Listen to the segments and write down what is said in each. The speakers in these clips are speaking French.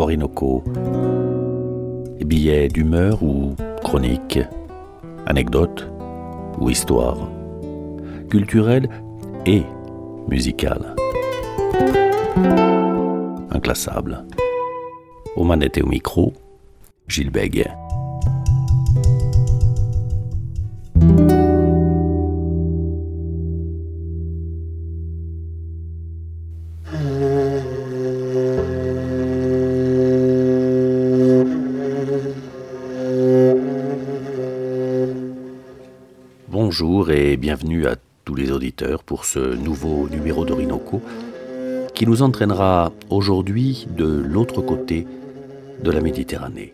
Orinoco. Billets d'humeur ou chroniques, anecdotes ou histoires, culturelles et musicales. Inclassable. Aux manettes et au micro, Gilles Bègue. Bonjour et bienvenue à tous les auditeurs pour ce nouveau numéro d'Orinoco qui nous entraînera aujourd'hui de l'autre côté de la Méditerranée.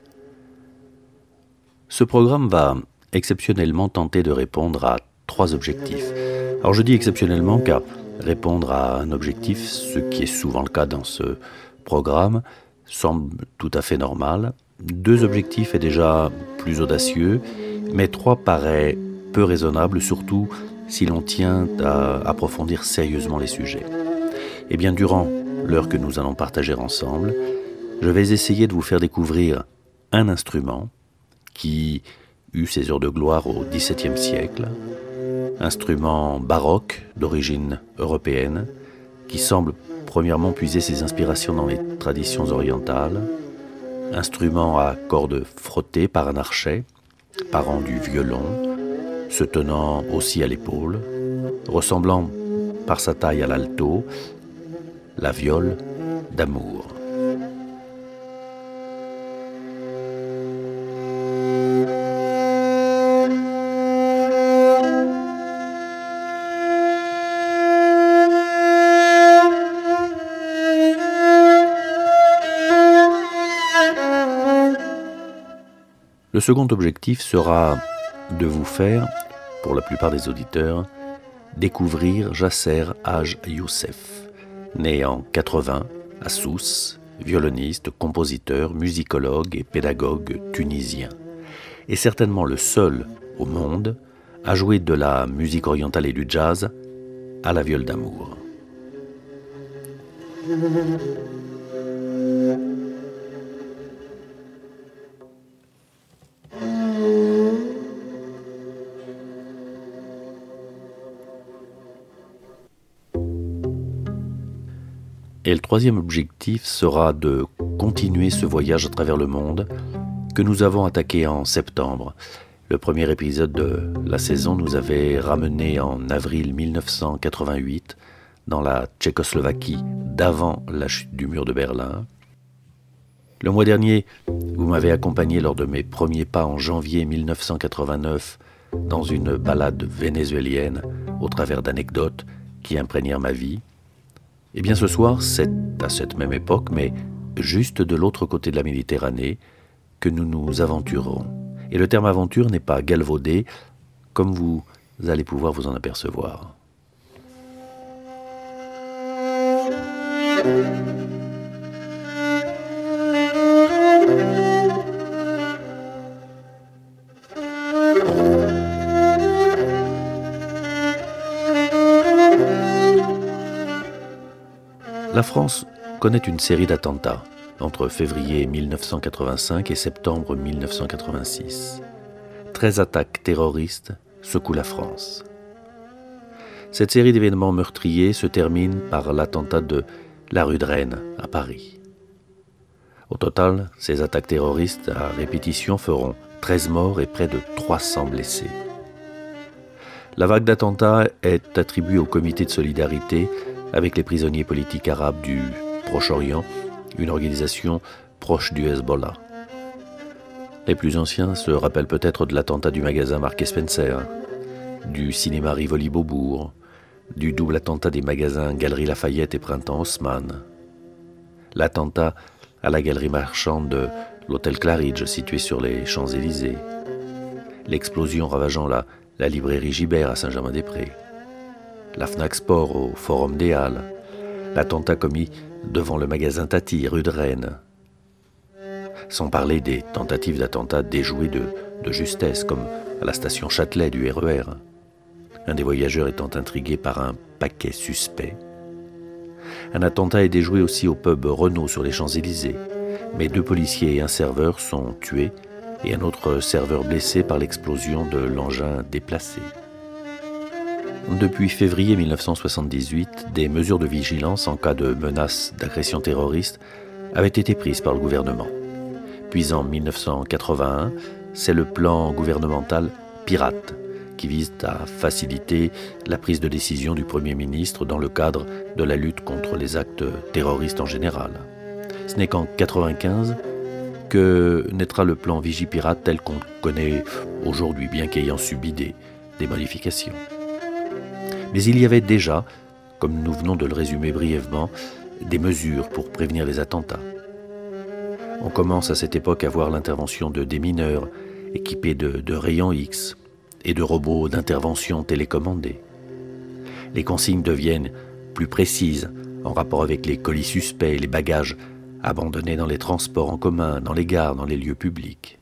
Ce programme va exceptionnellement tenter de répondre à 3 objectifs. Alors je dis exceptionnellement car répondre à un objectif, ce qui est souvent le cas dans ce programme, semble tout à fait normal. 2 objectifs est déjà plus audacieux, mais 3 paraît peu raisonnable, surtout si l'on tient à approfondir sérieusement les sujets. Et bien, durant l'heure que nous allons partager ensemble, je vais essayer de vous faire découvrir un instrument qui eut ses heures de gloire au XVIIe siècle, instrument baroque d'origine européenne, qui semble premièrement puiser ses inspirations dans les traditions orientales, instrument à cordes frottées par un archet, parent du violon, se tenant aussi à l'épaule, ressemblant par sa taille à l'alto, la viole d'amour. Le second objectif sera de vous faire, pour la plupart des auditeurs, découvrir Yasser Haj Youssef, né en 80 à Sousse, violoniste, compositeur, musicologue et pédagogue tunisien, et certainement le seul au monde à jouer de la musique orientale et du jazz à la viole d'amour. Et le troisième objectif sera de continuer ce voyage à travers le monde que nous avons attaqué en septembre. Le premier épisode de la saison nous avait ramené en avril 1988 dans la Tchécoslovaquie d'avant la chute du mur de Berlin. Le mois dernier, vous m'avez accompagné lors de mes premiers pas en janvier 1989 dans une balade vénézuélienne au travers d'anecdotes qui imprégnèrent ma vie. Eh bien ce soir, c'est à cette même époque, mais juste de l'autre côté de la Méditerranée, que nous nous aventurerons. Et le terme aventure n'est pas galvaudé, comme vous allez pouvoir vous en apercevoir. La France connaît une série d'attentats entre février 1985 et septembre 1986. 13 attaques terroristes secouent la France. Cette série d'événements meurtriers se termine par l'attentat de la rue de Rennes à Paris. Au total, ces attaques terroristes à répétition feront 13 morts et près de 300 blessés. La vague d'attentats est attribuée au comité de solidarité avec les prisonniers politiques arabes du Proche-Orient, une organisation proche du Hezbollah. Les plus anciens se rappellent peut-être de l'attentat du magasin Marks & Spencer, du cinéma Rivoli Beaubourg, du double attentat des magasins Galeries Lafayette et Printemps Haussmann, l'attentat à la galerie marchande de l'hôtel Claridge situé sur les Champs-Élysées, l'explosion ravageant la librairie Gibert à Saint-Germain-des-Prés, la Fnac Sport au Forum des Halles, l'attentat commis devant le magasin Tati, rue de Rennes. Sans parler des tentatives d'attentats déjouées de justesse, comme à la station Châtelet du RER. Un des voyageurs étant intrigué par un paquet suspect. Un attentat est déjoué aussi au pub Renault sur les Champs-Élysées, mais 2 policiers et un serveur sont tués et un autre serveur blessé par l'explosion de l'engin déplacé. Depuis février 1978, des mesures de vigilance en cas de menace d'agression terroriste avaient été prises par le gouvernement. Puis en 1981, c'est le plan gouvernemental Pirate qui vise à faciliter la prise de décision du Premier ministre dans le cadre de la lutte contre les actes terroristes en général. Ce n'est qu'en 1995 que naîtra le plan Vigipirate tel qu'on le connaît aujourd'hui, bien qu'ayant subi des modifications. Mais il y avait déjà, comme nous venons de le résumer brièvement, des mesures pour prévenir les attentats. On commence à cette époque à voir l'intervention de démineurs équipés de rayons X et de robots d'intervention télécommandés. Les consignes deviennent plus précises en rapport avec les colis suspects et les bagages abandonnés dans les transports en commun, dans les gares, dans les lieux publics.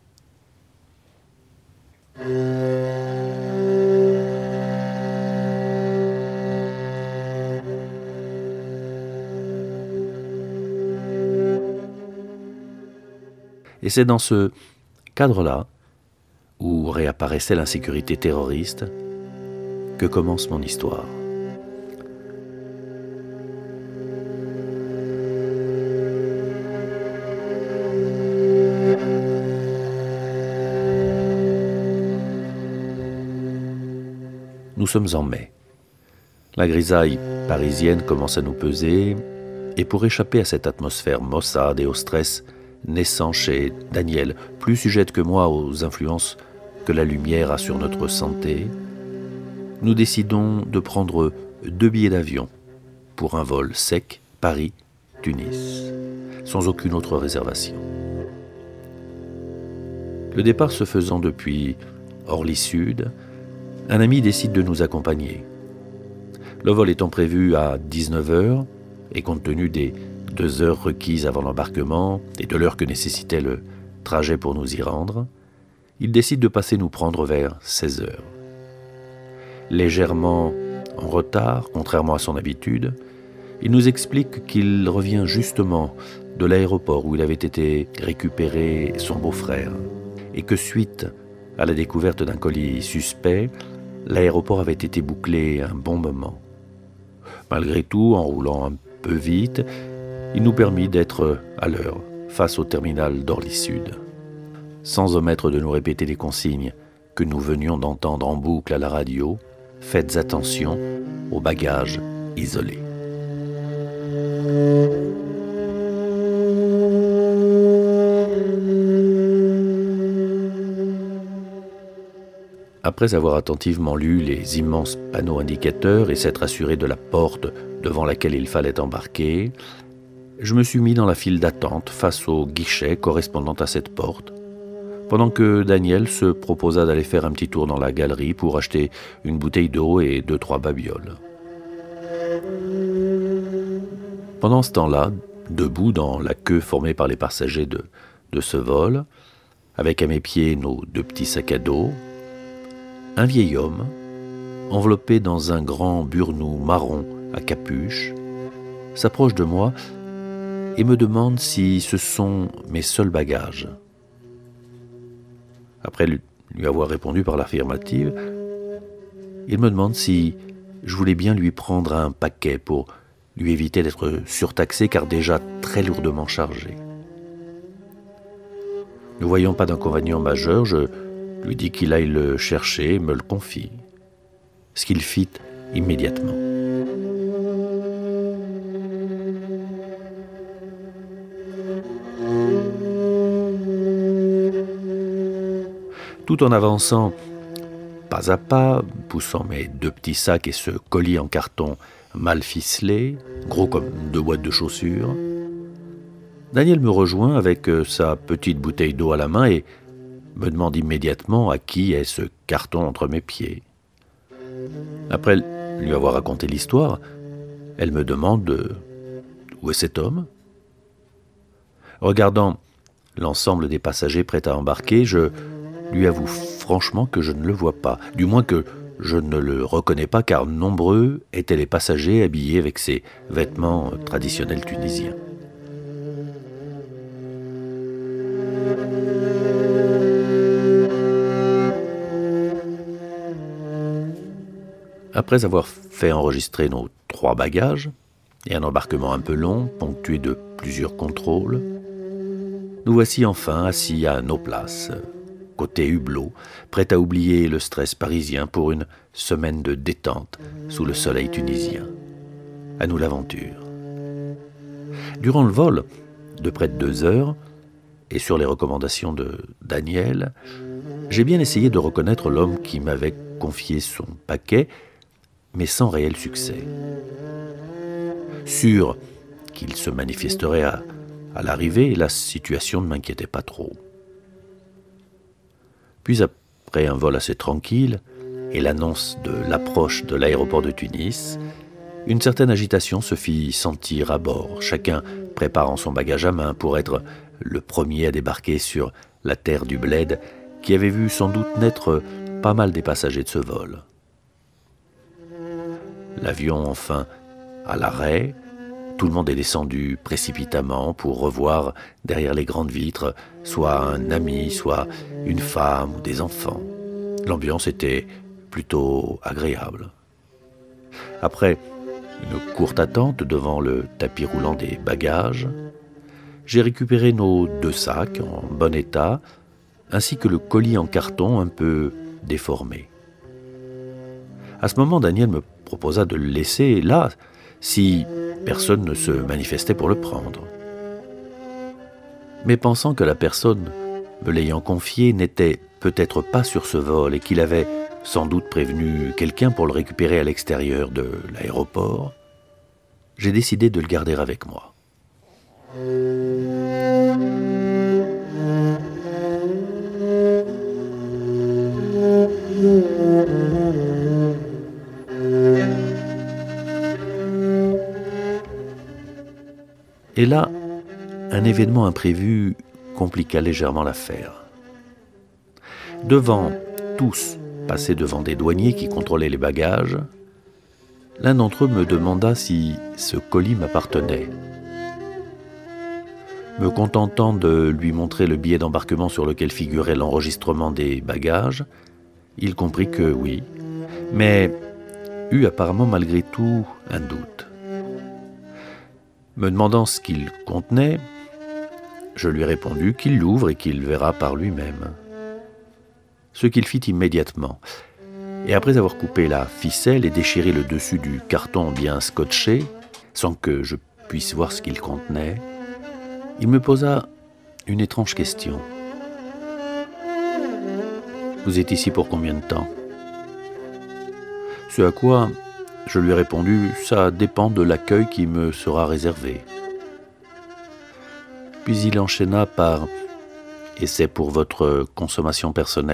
Et c'est dans ce cadre-là, où réapparaissait l'insécurité terroriste, que commence mon histoire. Nous sommes en mai. La grisaille parisienne commence à nous peser, et pour échapper à cette atmosphère maussade et au stress naissant chez Daniel, plus sujette que moi aux influences que la lumière a sur notre santé, nous décidons de prendre 2 billets d'avion pour un vol sec Paris-Tunis, sans aucune autre réservation. Le départ se faisant depuis Orly-Sud, un ami décide de nous accompagner. Le vol étant prévu à 19h, et compte tenu des 2 heures requises avant l'embarquement et de l'heure que nécessitait le trajet pour nous y rendre, il décide de passer nous prendre vers 16h. Légèrement en retard, contrairement à son habitude, il nous explique qu'il revient justement de l'aéroport où il avait été récupérer son beau-frère et que suite à la découverte d'un colis suspect, l'aéroport avait été bouclé un bon moment. Malgré tout, en roulant un peu vite, il nous permit d'être à l'heure face au terminal d'Orly-Sud, sans omettre de nous répéter les consignes que nous venions d'entendre en boucle à la radio. Faites attention aux bagages isolés. Après avoir attentivement lu les immenses panneaux indicateurs et s'être assuré de la porte devant laquelle il fallait embarquer, je me suis mis dans la file d'attente face au guichet correspondant à cette porte, pendant que Daniel se proposa d'aller faire un petit tour dans la galerie pour acheter une bouteille d'eau et 2-3 babioles. Pendant ce temps-là, debout dans la queue formée par les passagers de ce vol, avec à mes pieds nos 2 petits sacs à dos, un vieil homme, enveloppé dans un grand burnous marron à capuche, s'approche de moi et me demande si ce sont mes seuls bagages. Après lui avoir répondu par l'affirmative, il me demande si je voulais bien lui prendre un paquet pour lui éviter d'être surtaxé car déjà très lourdement chargé. Ne voyant pas d'inconvénient majeur, je lui dis qu'il aille le chercher et me le confie, ce qu'il fit immédiatement. Tout en avançant pas à pas, poussant mes 2 petits sacs et ce colis en carton mal ficelé, gros comme 2 boîtes de chaussures, Daniel me rejoint avec sa petite bouteille d'eau à la main et me demande immédiatement à qui est ce carton entre mes pieds. Après lui avoir raconté l'histoire, elle me demande où est cet homme. Regardant l'ensemble des passagers prêts à embarquer, je lui avoue franchement que je ne le vois pas, du moins que je ne le reconnais pas car nombreux étaient les passagers habillés avec ces vêtements traditionnels tunisiens. Après avoir fait enregistrer nos 3 bagages et un embarquement un peu long, ponctué de plusieurs contrôles, nous voici enfin assis à nos places, côté hublot, prêts à oublier le stress parisien pour une semaine de détente sous le soleil tunisien. À nous l'aventure. Durant le vol, de près de 2 heures, et sur les recommandations de Daniel, j'ai bien essayé de reconnaître l'homme qui m'avait confié son paquet, mais sans réel succès. Sûr qu'il se manifesterait à l'arrivée, la situation ne m'inquiétait pas trop. Puis après un vol assez tranquille et l'annonce de l'approche de l'aéroport de Tunis, une certaine agitation se fit sentir à bord, chacun préparant son bagage à main pour être le premier à débarquer sur la terre du bled qui avait vu sans doute naître pas mal des passagers de ce vol. L'avion enfin à l'arrêt, tout le monde est descendu précipitamment pour revoir derrière les grandes vitres soit un ami, soit une femme ou des enfants. L'ambiance était plutôt agréable. Après une courte attente devant le tapis roulant des bagages, j'ai récupéré nos 2 sacs en bon état, ainsi que le colis en carton un peu déformé. À ce moment, Daniel me proposa de le laisser là, si personne ne se manifestait pour le prendre. Mais pensant que la personne me l'ayant confié n'était peut-être pas sur ce vol et qu'il avait sans doute prévenu quelqu'un pour le récupérer à l'extérieur de l'aéroport, j'ai décidé de le garder avec moi. Et là, un événement imprévu compliqua légèrement l'affaire. Devant tous passés devant des douaniers qui contrôlaient les bagages, l'un d'entre eux me demanda si ce colis m'appartenait. Me contentant de lui montrer le billet d'embarquement sur lequel figurait l'enregistrement des bagages, il comprit que oui, mais eut apparemment malgré tout un doute. Me demandant ce qu'il contenait, je lui répondis qu'il l'ouvre et qu'il verra par lui-même. Ce qu'il fit immédiatement. Et après avoir coupé la ficelle et déchiré le dessus du carton bien scotché, sans que je puisse voir ce qu'il contenait, il me posa une étrange question. « Vous êtes ici pour combien de temps ?» Ce à quoi je lui ai répondu « Ça dépend de l'accueil qui me sera réservé. » Puis il enchaîna par « Et c'est pour votre consommation personnelle ?»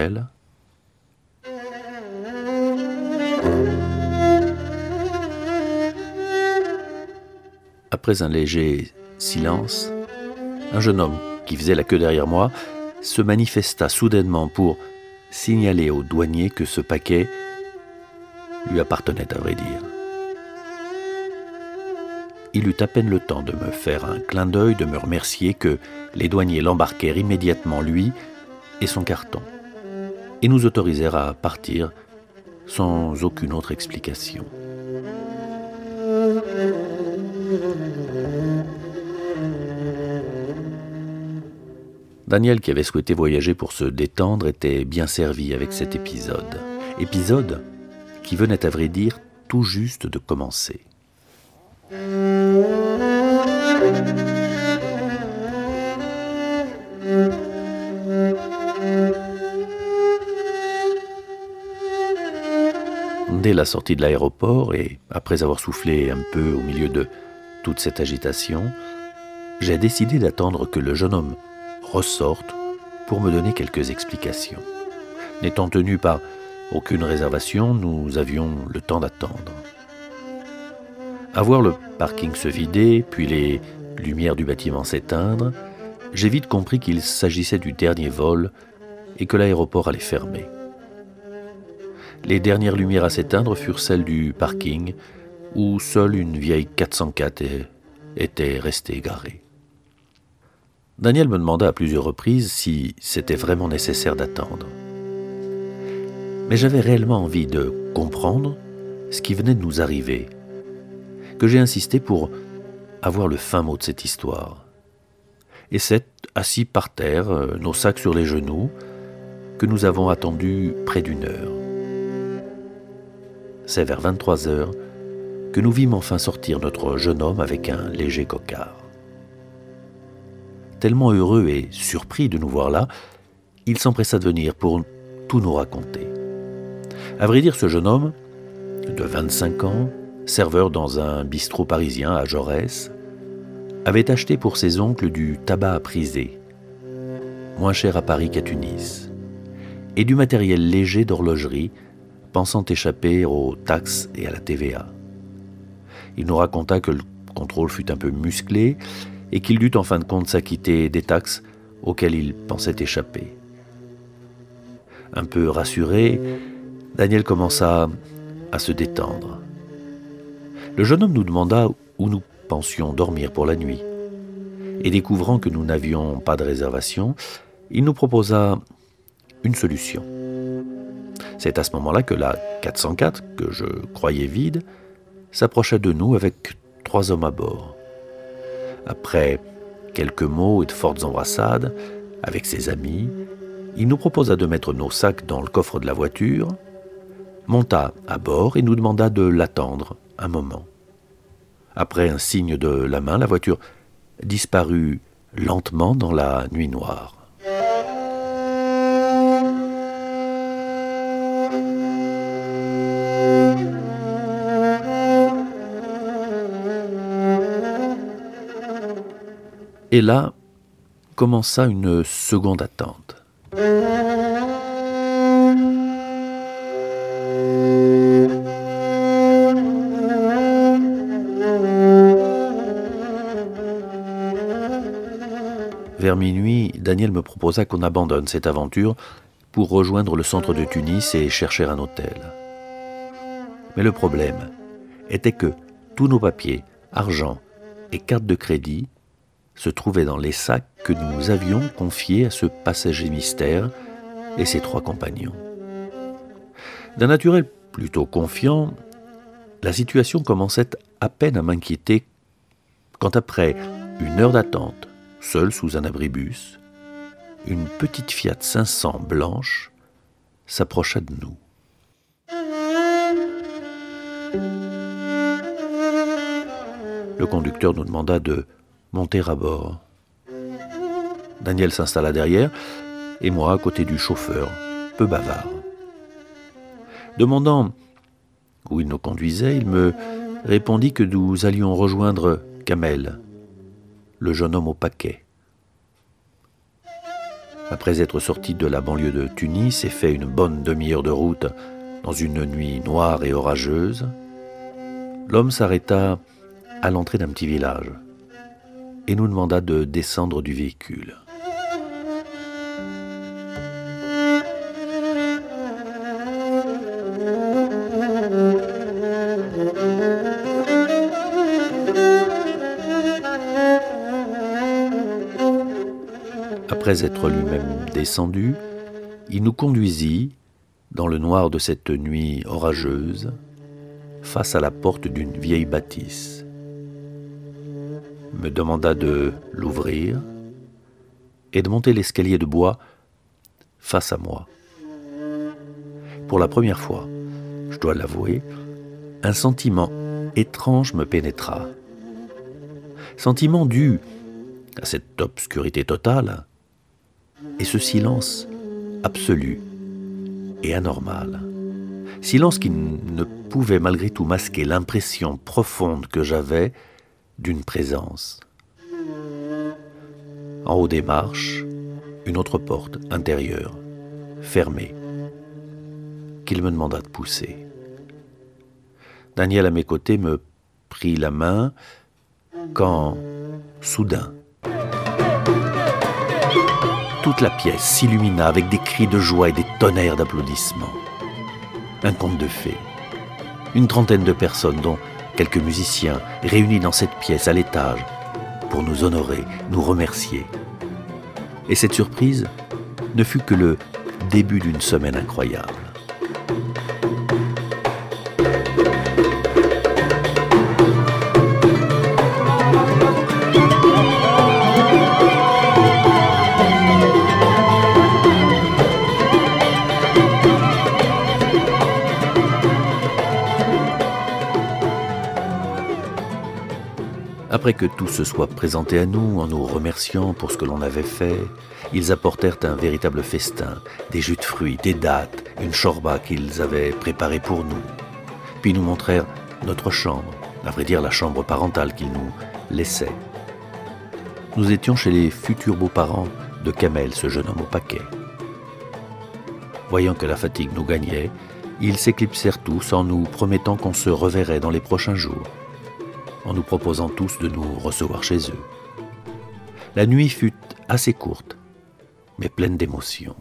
Après un léger silence, un jeune homme qui faisait la queue derrière moi se manifesta soudainement pour signaler au douanier que ce paquet lui appartenait, à vrai dire. Il eut à peine le temps de me faire un clin d'œil, de me remercier que les douaniers l'embarquèrent immédiatement, lui et son carton, et nous autorisèrent à partir sans aucune autre explication. Daniel, qui avait souhaité voyager pour se détendre, était bien servi avec cet épisode. Épisode qui venait à vrai dire tout juste de commencer. Dès la sortie de l'aéroport et après avoir soufflé un peu au milieu de toute cette agitation, j'ai décidé d'attendre que le jeune homme ressorte pour me donner quelques explications. N'étant tenu par aucune réservation, nous avions le temps d'attendre. À voir le parking se vider, puis les lumières du bâtiment s'éteindre, j'ai vite compris qu'il s'agissait du dernier vol et que l'aéroport allait fermer. Les dernières lumières à s'éteindre furent celles du parking, où seule une vieille 404 était restée garée. Daniel me demanda à plusieurs reprises si c'était vraiment nécessaire d'attendre. Mais j'avais réellement envie de comprendre ce qui venait de nous arriver, que j'ai insisté pour avoir le fin mot de cette histoire. Et c'est, assis par terre, nos sacs sur les genoux, que nous avons attendu près d'1 heure. C'est vers 23 heures que nous vîmes enfin sortir notre jeune homme avec un léger cocard. Tellement heureux et surpris de nous voir là, il s'empressa de venir pour tout nous raconter. À vrai dire, ce jeune homme, de 25 ans, serveur dans un bistrot parisien à Jaurès, avait acheté pour ses oncles du tabac à priser, moins cher à Paris qu'à Tunis, et du matériel léger d'horlogerie, pensant échapper aux taxes et à la TVA. Il nous raconta que le contrôle fut un peu musclé et qu'il dut en fin de compte s'acquitter des taxes auxquelles il pensait échapper. Un peu rassuré, Daniel commença à se détendre. Le jeune homme nous demanda où nous pensions dormir pour la nuit. Et découvrant que nous n'avions pas de réservation, il nous proposa une solution. C'est à ce moment-là que la 404, que je croyais vide, s'approcha de nous avec 3 hommes à bord. Après quelques mots et de fortes embrassades avec ses amis, il nous proposa de mettre nos sacs dans le coffre de la voiture, monta à bord et nous demanda de l'attendre un moment. Après un signe de la main, la voiture disparut lentement dans la nuit noire. Et là commença une seconde attente. Vers minuit, Daniel me proposa qu'on abandonne cette aventure pour rejoindre le centre de Tunis et chercher un hôtel. Mais le problème était que tous nos papiers, argent et carte de crédit se trouvaient dans les sacs que nous avions confiés à ce passager mystère et ses 3 compagnons. D'un naturel plutôt confiant, la situation commençait à peine à m'inquiéter quand après 1 heure d'attente, seul sous un abribus, une petite Fiat 500 blanche s'approcha de nous. Le conducteur nous demanda de monter à bord. Daniel s'installa derrière et moi à côté du chauffeur, peu bavard. Demandant où il nous conduisait, il me répondit que nous allions rejoindre Kamel, le jeune homme au paquet. Après être sorti de la banlieue de Tunis et fait une bonne demi-heure de route dans une nuit noire et orageuse, l'homme s'arrêta à l'entrée d'un petit village et nous demanda de descendre du véhicule. Après être lui-même descendu, il nous conduisit, dans le noir de cette nuit orageuse, face à la porte d'une vieille bâtisse. Me demanda de l'ouvrir et de monter l'escalier de bois face à moi. Pour la première fois, je dois l'avouer, un sentiment étrange me pénétra. Sentiment dû à cette obscurité totale et ce silence absolu et anormal. Silence qui ne pouvait malgré tout masquer l'impression profonde que j'avais d'une présence. En haut des marches, une autre porte intérieure, fermée, qu'il me demanda de pousser. Daniel à mes côtés me prit la main quand, soudain, toute la pièce s'illumina avec des cris de joie et des tonnerres d'applaudissements. Un conte de fées. Une trentaine de personnes, dont quelques musiciens, réunis dans cette pièce à l'étage pour nous honorer, nous remercier. Et cette surprise ne fut que le début d'une semaine incroyable. Après que tout se soit présenté à nous, en nous remerciant pour ce que l'on avait fait, ils apportèrent un véritable festin, des jus de fruits, des dattes, une chorba qu'ils avaient préparée pour nous. Puis nous montrèrent notre chambre, à vrai dire la chambre parentale qu'ils nous laissaient. Nous étions chez les futurs beaux-parents de Kamel, ce jeune homme au paquet. Voyant que la fatigue nous gagnait, ils s'éclipsèrent tous en nous promettant qu'on se reverrait dans les prochains jours, en nous proposant tous de nous recevoir chez eux. La nuit fut assez courte, mais pleine d'émotions.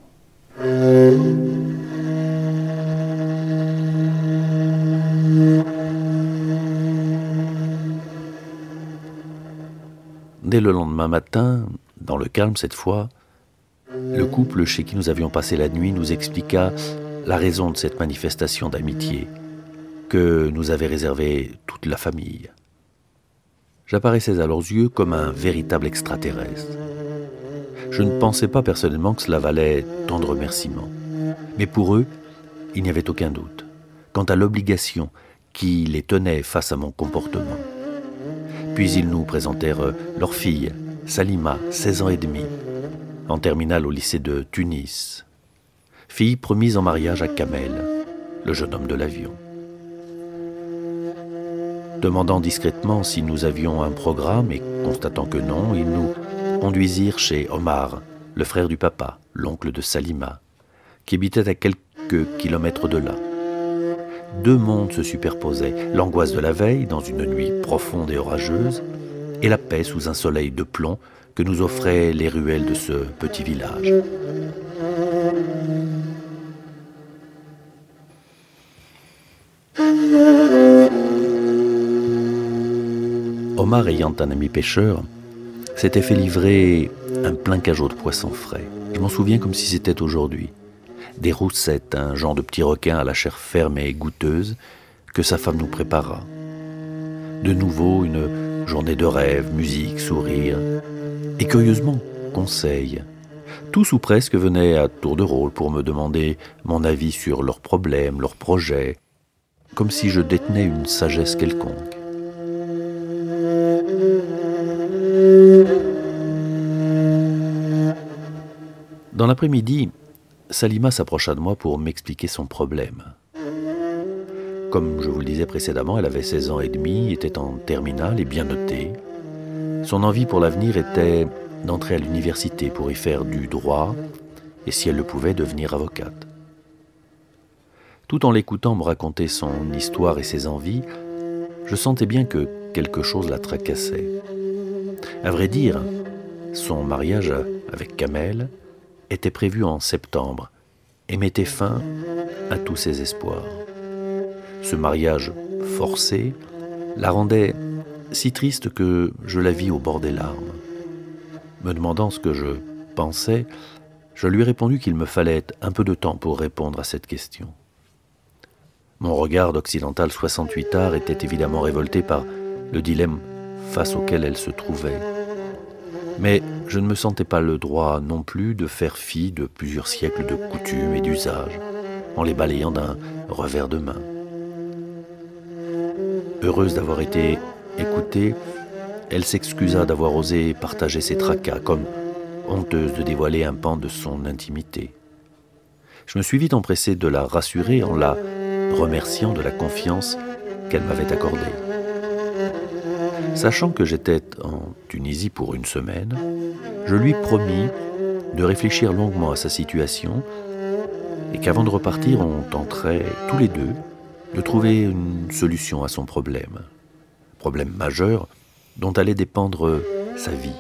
Dès le lendemain matin, dans le calme cette fois, le couple chez qui nous avions passé la nuit nous expliqua la raison de cette manifestation d'amitié que nous avait réservée toute la famille. J'apparaissais à leurs yeux comme un véritable extraterrestre. Je ne pensais pas personnellement que cela valait tant de remerciements. Mais pour eux, il n'y avait aucun doute quant à l'obligation qui les tenait face à mon comportement. Puis ils nous présentèrent leur fille, Salima, 16 ans et demi, en terminale au lycée de Tunis. Fille promise en mariage à Kamel, le jeune homme de l'avion. Demandant discrètement si nous avions un programme et constatant que non, ils nous conduisirent chez Omar, le frère du papa, l'oncle de Salima, qui habitait à quelques kilomètres de là. Deux mondes se superposaient, l'angoisse de la veille, dans une nuit profonde et orageuse, et la paix sous un soleil de plomb que nous offraient les ruelles de ce petit village. Omar, ayant un ami pêcheur, s'était fait livrer un plein cajot de poissons frais. Je m'en souviens comme si c'était aujourd'hui. Des roussettes, un genre de petit requin à la chair ferme et goûteuse que sa femme nous prépara. De nouveau, une journée de rêve, musique, sourire et curieusement, conseils. Tous ou presque venaient à tour de rôle pour me demander mon avis sur leurs problèmes, leurs projets, comme si je détenais une sagesse quelconque. Dans l'après-midi, Salima s'approcha de moi pour m'expliquer son problème. Comme je vous le disais précédemment, elle avait 16 ans et demi, était en terminale et bien notée. Son envie pour l'avenir était d'entrer à l'université pour y faire du droit et, si elle le pouvait, devenir avocate. Tout en l'écoutant me raconter son histoire et ses envies, je sentais bien que quelque chose la tracassait. À vrai dire, son mariage avec Kamel était prévu en septembre et mettait fin à tous ses espoirs. Ce mariage forcé la rendait si triste que je la vis au bord des larmes. Me demandant ce que je pensais, je lui ai répondu qu'il me fallait un peu de temps pour répondre à cette question. Mon regard d'occidental 68 arts était évidemment révolté par le dilemme face auquel elle se trouvait. Mais je ne me sentais pas le droit non plus de faire fi de plusieurs siècles de coutumes et d'usages, en les balayant d'un revers de main. Heureuse d'avoir été écoutée, elle s'excusa d'avoir osé partager ses tracas, comme honteuse de dévoiler un pan de son intimité. Je me suis vite empressé de la rassurer en la remerciant de la confiance qu'elle m'avait accordée. Sachant que j'étais en Tunisie pour une semaine, je lui promis de réfléchir longuement à sa situation et qu'avant de repartir, on tenterait tous les deux de trouver une solution à son problème. Problème majeur dont allait dépendre sa vie.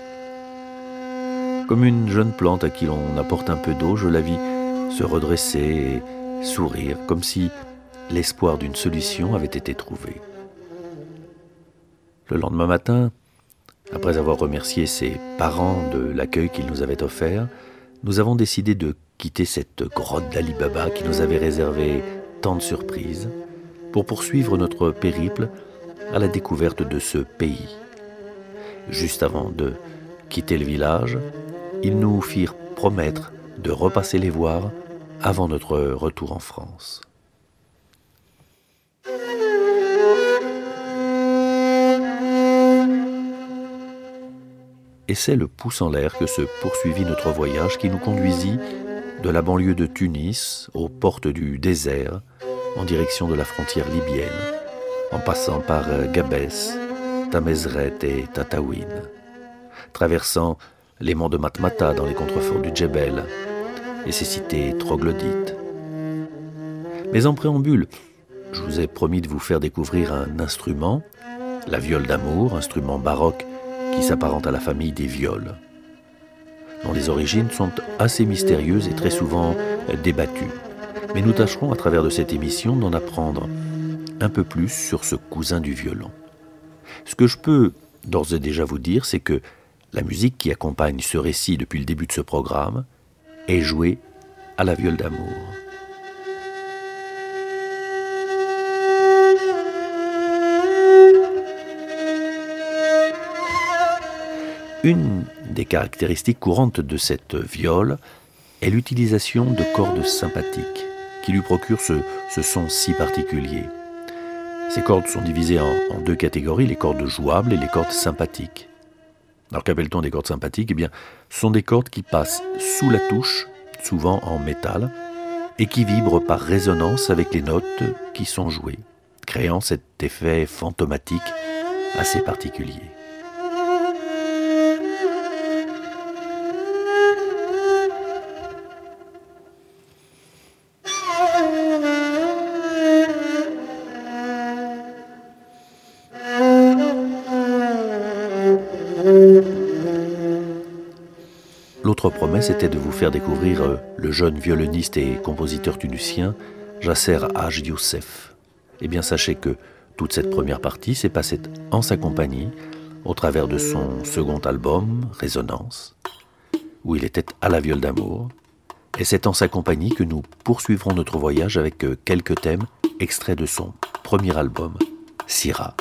Comme une jeune plante à qui l'on apporte un peu d'eau, je la vis se redresser et sourire, comme si l'espoir d'une solution avait été trouvé. Le lendemain matin, après avoir remercié ses parents de l'accueil qu'ils nous avaient offert, nous avons décidé de quitter cette grotte d'Ali Baba qui nous avait réservé tant de surprises pour poursuivre notre périple à la découverte de ce pays. Juste avant de quitter le village, ils nous firent promettre de repasser les voir avant notre retour en France. et c'est le pouce en l'air que se poursuivit notre voyage qui nous conduisit de la banlieue de Tunis aux portes du désert en direction de la frontière libyenne, en passant par Gabès, Tamezret et Tataouine, traversant les monts de Matmata dans les contreforts du Djebel et ses cités troglodytes. Mais en préambule, je vous ai promis de vous faire découvrir un instrument, la viole d'amour, instrument baroque qui s'apparente à la famille des viols, dont les origines sont assez mystérieuses et très souvent débattues. Mais nous tâcherons à travers de cette émission d'en apprendre un peu plus sur ce cousin du violon. Ce que je peux d'ores et déjà vous dire, c'est que la musique qui accompagne ce récit depuis le début de ce programme est jouée à la viole d'amour. Une des caractéristiques courantes de cette viole est l'utilisation de cordes sympathiques qui lui procurent ce son si particulier. Ces cordes sont divisées en deux catégories, les cordes jouables et les cordes sympathiques. Alors qu'appelle-t-on des cordes sympathiques ? Eh bien, ce sont des cordes qui passent sous la touche, souvent en métal, et qui vibrent par résonance avec les notes qui sont jouées, créant cet effet fantomatique assez particulier. L'autre promesse était de vous faire découvrir le jeune violoniste et compositeur tunisien Yasser Haj Youssef. Eh bien, sachez que toute cette première partie s'est passée en sa compagnie au travers de son second album, Résonance, où il était à la viole d'amour. Et c'est en sa compagnie que nous poursuivrons notre voyage avec quelques thèmes extraits de son premier album, Sira.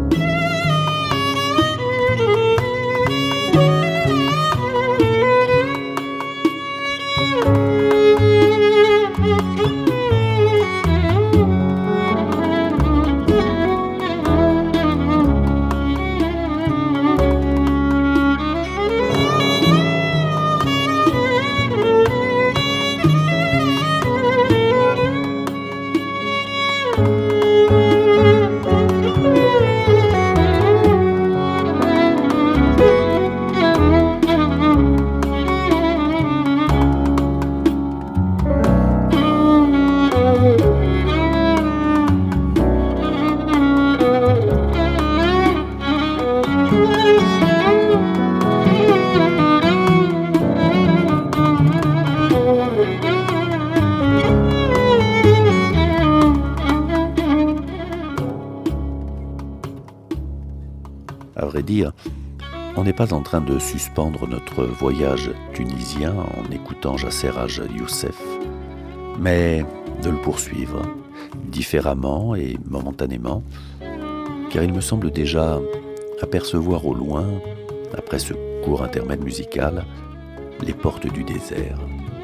À vrai dire, on n'est pas en train de suspendre notre voyage tunisien en écoutant Yasser Haj Youssef, mais de le poursuivre différemment et momentanément, car il me semble déjà apercevoir au loin, après ce court intermède musical, les portes du désert.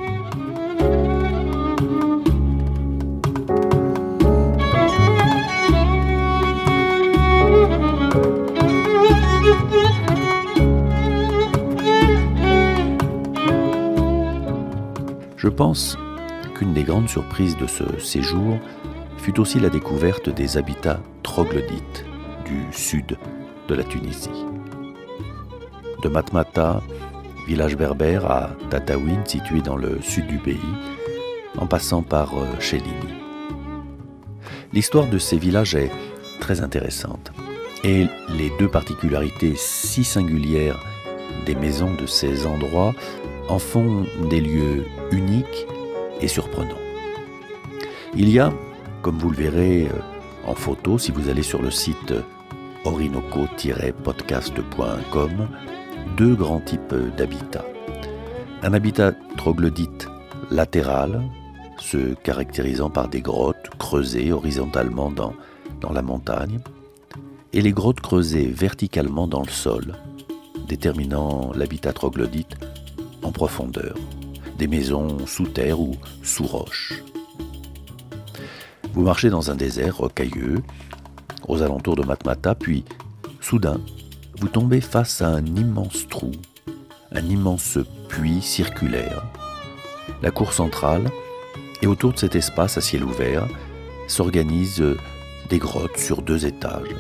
Je pense qu'une des grandes surprises de ce séjour fut aussi la découverte des habitats troglodytes du sud de la Tunisie. De Matmata, village berbère, à Tataouine, situé dans le sud du pays, en passant par Chelini. L'histoire de ces villages est très intéressante, et les deux particularités si singulières des maisons de ces endroits en font des lieux uniques et surprenants. Il y a, comme vous le verrez en photo si vous allez sur le site orinoco-podcast.com, deux grands types d'habitats. Un habitat troglodyte latéral, se caractérisant par des grottes creusées horizontalement dans la montagne, et les grottes creusées verticalement dans le sol, déterminant l'habitat troglodyte en profondeur, des maisons sous terre ou sous roche. Vous marchez dans un désert rocailleux, aux alentours de Matmata, puis, soudain, vous tombez face à un immense trou un immense puits circulaire, la cour centrale, et autour de cet espace à ciel ouvert s'organisent des grottes sur 2 étages.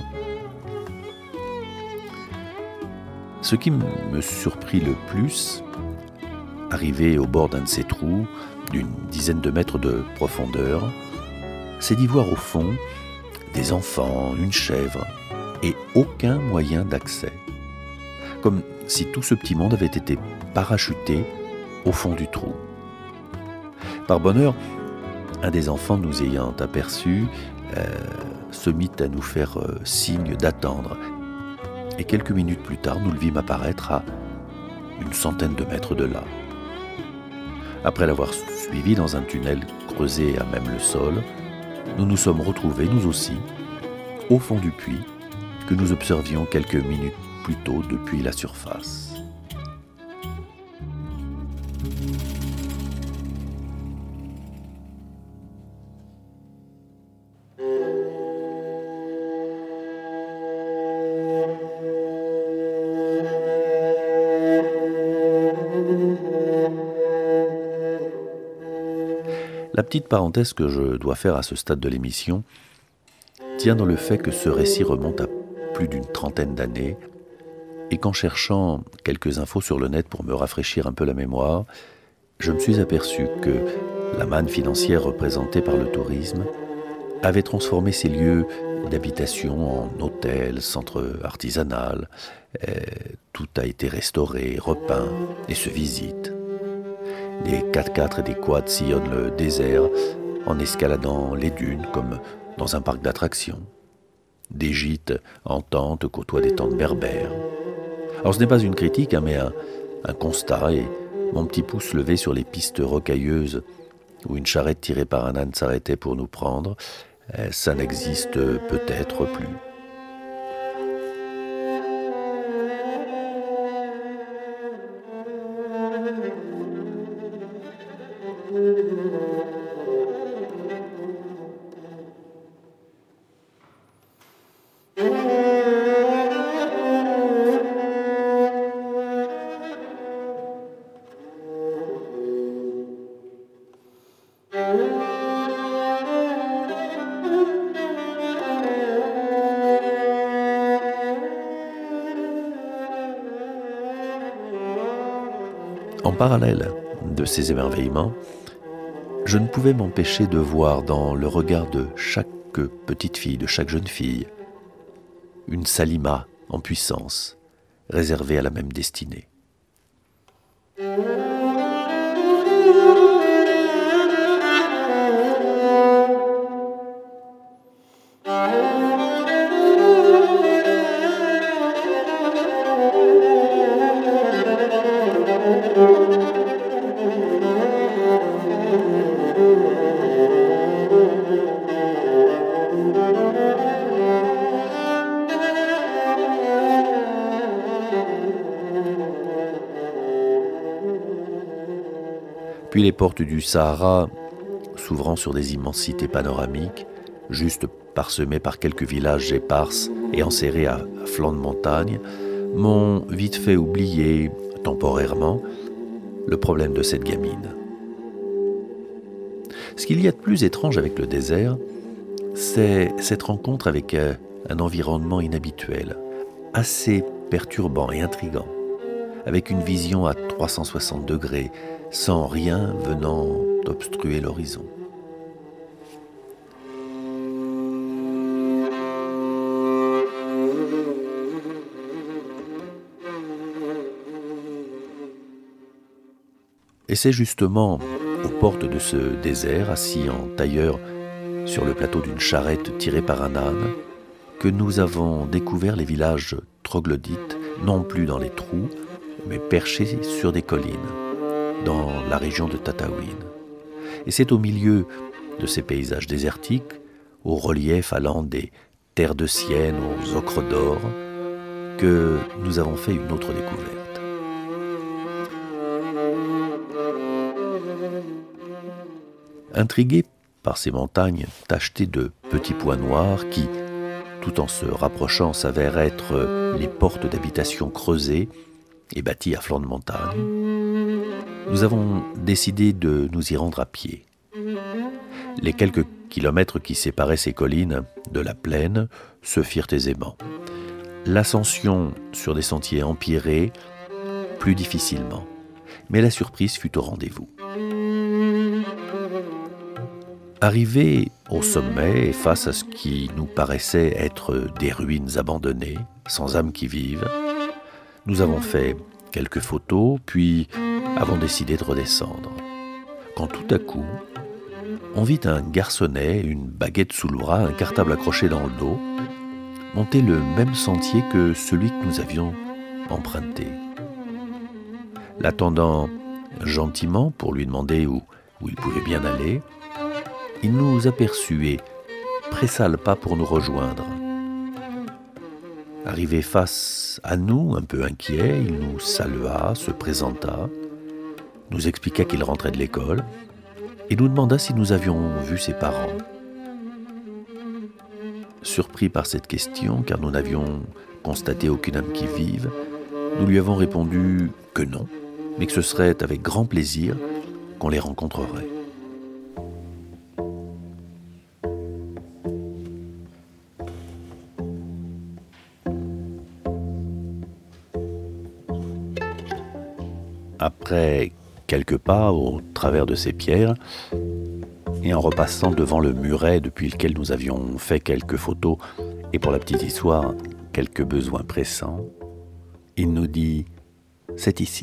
Ce qui me surprit le plus, arrivé au bord d'un de ces trous, d'une dizaine de mètres de profondeur, c'est d'y voir au fond des enfants, une chèvre, et aucun moyen d'accès. Comme si tout ce petit monde avait été parachuté au fond du trou. Par bonheur, un des enfants nous ayant aperçus se mit à nous faire signe d'attendre. Et quelques minutes plus tard, nous le vîmes apparaître à une centaine de mètres de là. Après l'avoir suivi dans un tunnel creusé à même le sol, nous nous sommes retrouvés, nous aussi, au fond du puits que nous observions quelques minutes plus tôt depuis la surface. La petite parenthèse que je dois faire à ce stade de l'émission tient dans le fait que ce récit remonte à plus d'une trentaine d'années et qu'en cherchant quelques infos sur le net pour me rafraîchir un peu la mémoire, je me suis aperçu que la manne financière représentée par le tourisme avait transformé ces lieux d'habitation en hôtels, centres artisanal. Tout a été restauré, repeint et se visite. Des 4x4 et des quads sillonnent le désert en escaladant les dunes comme dans un parc d'attractions. Des gîtes en tente côtoient des tentes berbères. Alors ce n'est pas une critique, mais un constat, et mon petit pouce levé sur les pistes rocailleuses où une charrette tirée par un âne s'arrêtait pour nous prendre, ça n'existe peut-être plus. En parallèle de ces émerveillements, je ne pouvais m'empêcher de voir dans le regard de chaque petite fille, de chaque jeune fille, une Salima en puissance, réservée à la même destinée. Puis les portes du Sahara, s'ouvrant sur des immensités panoramiques, juste parsemées par quelques villages éparses et enserrés à flanc de montagne, m'ont vite fait oublier, temporairement, le problème de cette gamine. Ce qu'il y a de plus étrange avec le désert, c'est cette rencontre avec un environnement inhabituel, assez perturbant et intrigant, avec une vision à 360 degrés, sans rien venant d'obstruer l'horizon. Et c'est justement aux portes de ce désert, assis en tailleur sur le plateau d'une charrette tirée par un âne, que nous avons découvert les villages troglodytes, non plus dans les trous, mais perchés sur des collines, dans la région de Tataouine. Et c'est au milieu de ces paysages désertiques, au relief allant des terres de Sienne aux ocres d'or, que nous avons fait une autre découverte. Intrigué par ces montagnes tachetées de petits points noirs qui, tout en se rapprochant, s'avèrent être les portes d'habitation creusées, et bâtie à flanc de montagne, nous avons décidé de nous y rendre à pied. Les quelques kilomètres qui séparaient ces collines de la plaine se firent aisément. L'ascension sur des sentiers empierrés, plus difficilement, mais la surprise fut au rendez-vous. Arrivés au sommet et face à ce qui nous paraissait être des ruines abandonnées, sans âme qui vive, nous avons fait quelques photos, puis avons décidé de redescendre. Quand tout à coup, on vit un garçonnet, une baguette sous le bras, un cartable accroché dans le dos, monter le même sentier que celui que nous avions emprunté. L'attendant gentiment pour lui demander où il pouvait bien aller, il nous aperçut et pressa le pas pour nous rejoindre. Arrivé face à nous, un peu inquiet, il nous salua, se présenta, nous expliqua qu'il rentrait de l'école et nous demanda si nous avions vu ses parents. Surpris par cette question, car nous n'avions constaté aucune âme qui vive, nous lui avons répondu que non, mais que ce serait avec grand plaisir qu'on les rencontrerait. Après quelques pas au travers de ces pierres, et en repassant devant le muret depuis lequel nous avions fait quelques photos, et pour la petite histoire, quelques besoins pressants, il nous dit « C'est ici ».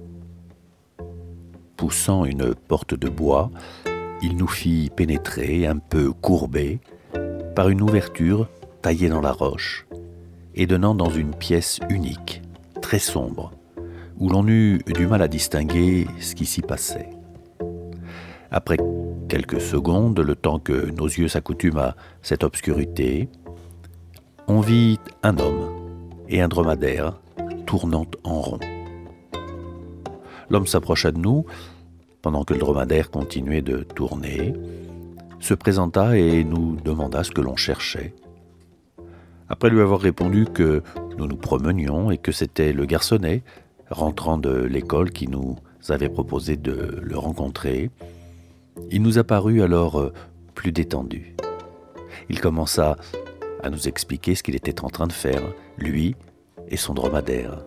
Poussant une porte de bois, il nous fit pénétrer, un peu courbés, par une ouverture taillée dans la roche, et donnant dans une pièce unique, très sombre, où l'on eut du mal à distinguer ce qui s'y passait. Après quelques secondes, le temps que nos yeux s'accoutument à cette obscurité, on vit un homme et un dromadaire tournant en rond. L'homme s'approcha de nous, pendant que le dromadaire continuait de tourner, se présenta et nous demanda ce que l'on cherchait. Après lui avoir répondu que nous nous promenions et que c'était le garçonnet, rentrant de l'école, qui nous avait proposé de le rencontrer, il nous apparut alors plus détendu. Il commença à nous expliquer ce qu'il était en train de faire, lui et son dromadaire.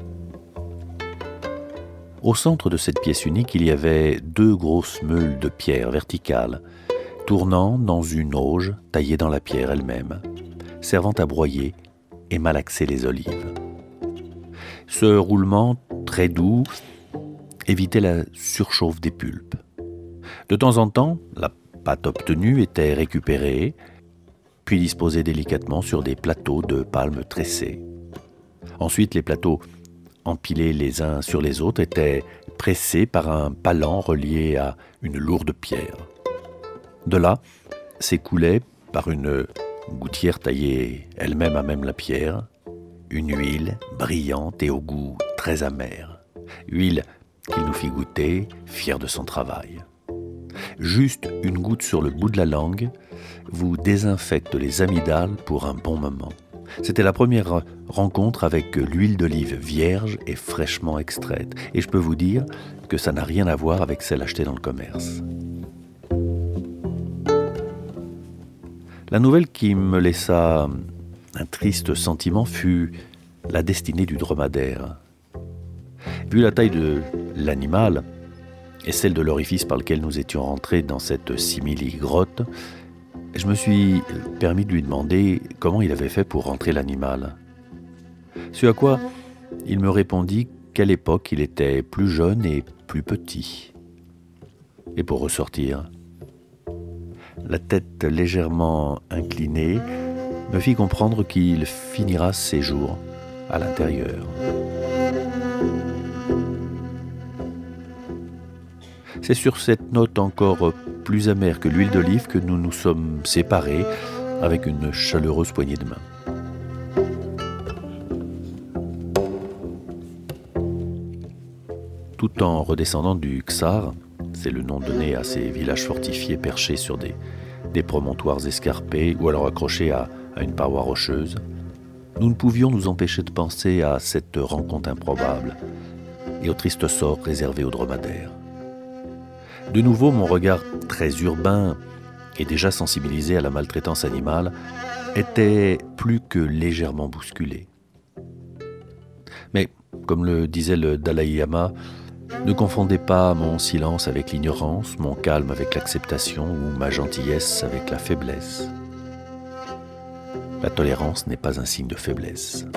Au centre de cette pièce unique, il y avait 2 grosses meules de pierre verticales, tournant dans une auge taillée dans la pierre elle-même, servant à broyer et malaxer les olives. Ce roulement très doux évitait la surchauffe des pulpes. De temps en temps, la pâte obtenue était récupérée, puis disposée délicatement sur des plateaux de palmes tressées. Ensuite, les plateaux, empilés les uns sur les autres, étaient pressés par un palan relié à une lourde pierre. De là, s'écoulait, par une gouttière taillée elle-même à même la pierre, une huile brillante et au goût très amer. Huile qu'il nous fit goûter, fier de son travail. Juste une goutte sur le bout de la langue vous désinfecte les amygdales pour un bon moment. C'était la première rencontre avec l'huile d'olive vierge et fraîchement extraite. Et je peux vous dire que ça n'a rien à voir avec celle achetée dans le commerce. La nouvelle qui me laissa un triste sentiment fut la destinée du dromadaire. Vu la taille de l'animal et celle de l'orifice par lequel nous étions rentrés dans cette simili-grotte, je me suis permis de lui demander comment il avait fait pour rentrer l'animal. Ce à quoi il me répondit qu'à l'époque il était plus jeune et plus petit. Et pour ressortir, la tête légèrement inclinée me fit comprendre qu'il finira ses jours à l'intérieur. C'est sur cette note encore plus amère que l'huile d'olive que nous nous sommes séparés avec une chaleureuse poignée de main. Tout en redescendant du Ksar, c'est le nom donné à ces villages fortifiés perchés sur des promontoires escarpés ou alors accrochés à une paroi rocheuse, nous ne pouvions nous empêcher de penser à cette rencontre improbable et au triste sort réservé aux dromadaires. De nouveau, mon regard très urbain et déjà sensibilisé à la maltraitance animale était plus que légèrement bousculé. Mais, comme le disait le Dalai Lama, ne confondez pas mon silence avec l'ignorance, mon calme avec l'acceptation ou ma gentillesse avec la faiblesse. La tolérance n'est pas un signe de faiblesse.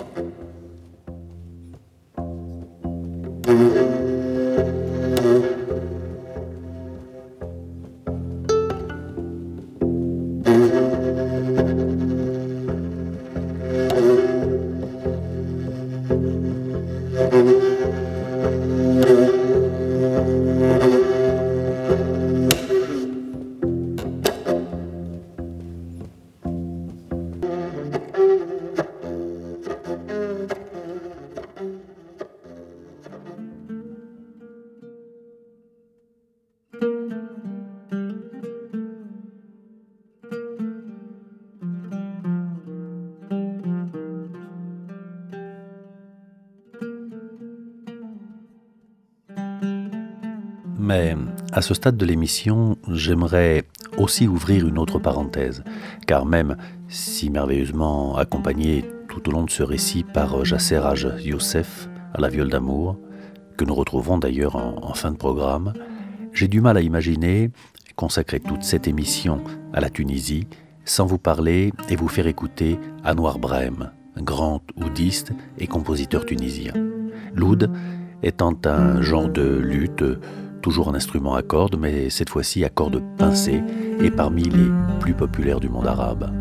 Mais à ce stade de l'émission, j'aimerais aussi ouvrir une autre parenthèse, car même si merveilleusement accompagné tout au long de ce récit par Yasser Haj Youssef à la viole d'amour, que nous retrouverons d'ailleurs en fin de programme, j'ai du mal à imaginer consacrer toute cette émission à la Tunisie sans vous parler et vous faire écouter Anouar Brehm, grand oudiste et compositeur tunisien. L'oud étant un genre de luth, toujours un instrument à cordes, mais cette fois-ci à cordes pincées et parmi les plus populaires du monde arabe.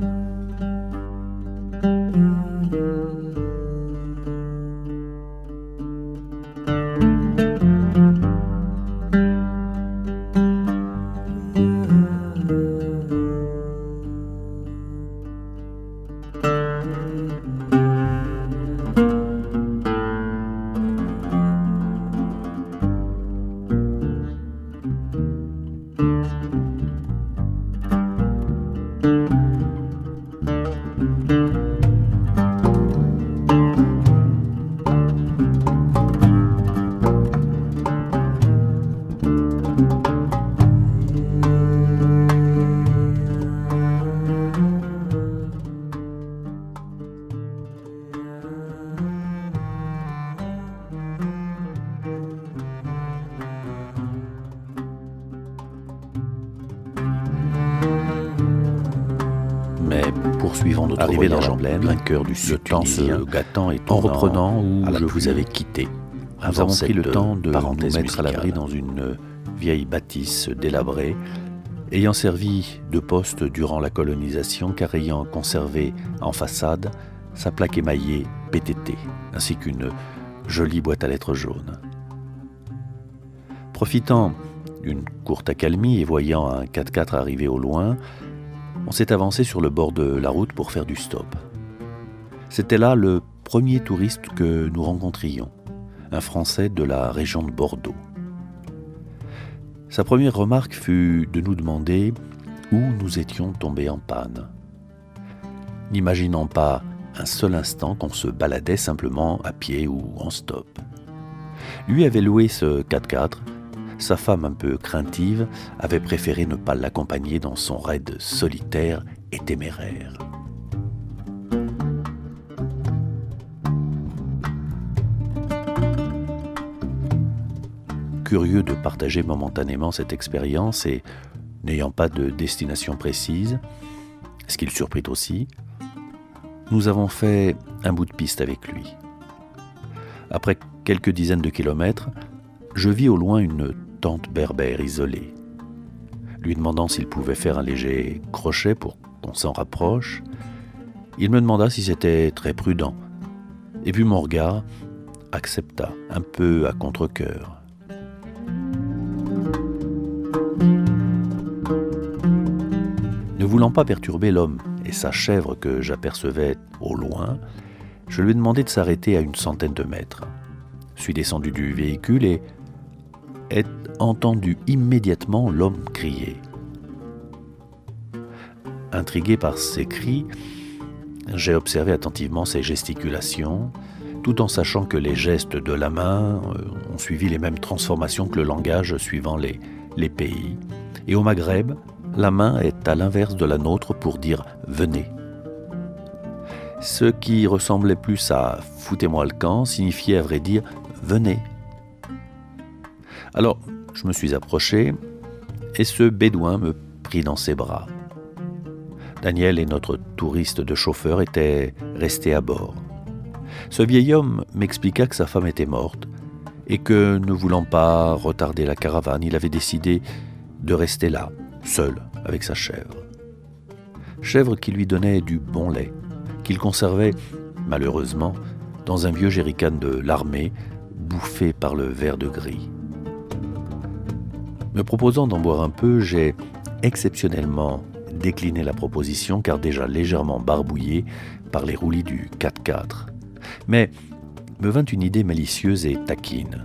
Mais poursuivons notre arrivée dans Jamblène, plein cœur du sud tunisien, gâtant et en reprenant où je vous avais quitté. Nous avons pris le temps de nous mettre à l'abri dans une vieille bâtisse délabrée, ayant servi de poste durant la colonisation, car ayant conservé en façade sa plaque émaillée PTT, ainsi qu'une jolie boîte à lettres jaune. Profitant d'une courte accalmie et voyant un 4x4 arriver au loin, on s'est avancé sur le bord de la route pour faire du stop. C'était là le premier touriste que nous rencontrions, un Français de la région de Bordeaux. Sa première remarque fut de nous demander où nous étions tombés en panne. N'imaginant pas un seul instant qu'on se baladait simplement à pied ou en stop. Lui avait loué ce 4x4. Sa femme, un peu craintive, avait préféré ne pas l'accompagner dans son raid solitaire et téméraire. Curieux de partager momentanément cette expérience et n'ayant pas de destination précise, ce qui le surprit aussi, nous avons fait un bout de piste avec lui. Après quelques dizaines de kilomètres, je vis au loin une tente berbère isolée. Lui demandant s'il pouvait faire un léger crochet pour qu'on s'en rapproche, il me demanda si c'était très prudent. Et vu mon regard, accepta, un peu à contre-cœur. Ne voulant pas perturber l'homme et sa chèvre que j'apercevais au loin, je lui ai demandé de s'arrêter à une centaine de mètres. Je suis descendu du véhicule et ai entendu immédiatement l'homme crier. Intrigué par ces cris, J'ai observé attentivement ses gesticulations, tout en sachant que les gestes de la main ont suivi les mêmes transformations que le langage suivant les pays. Et au Maghreb, la main est à l'inverse de la nôtre pour dire « venez ». Ce qui ressemblait plus à « foutez-moi le camp » signifiait à vrai dire « venez ». Alors, je me suis approché et ce bédouin me prit dans ses bras. Daniel et notre touriste de chauffeur étaient restés à bord. Ce vieil homme m'expliqua que sa femme était morte et que, ne voulant pas retarder la caravane, il avait décidé de rester là, seul, avec sa chèvre. Chèvre qui lui donnait du bon lait, qu'il conservait, malheureusement, dans un vieux jerrycan de l'armée, bouffé par le ver de gris. Me proposant d'en boire un peu, j'ai exceptionnellement décliné la proposition car déjà légèrement barbouillé par les roulis du 4x4. Mais me vint une idée malicieuse et taquine.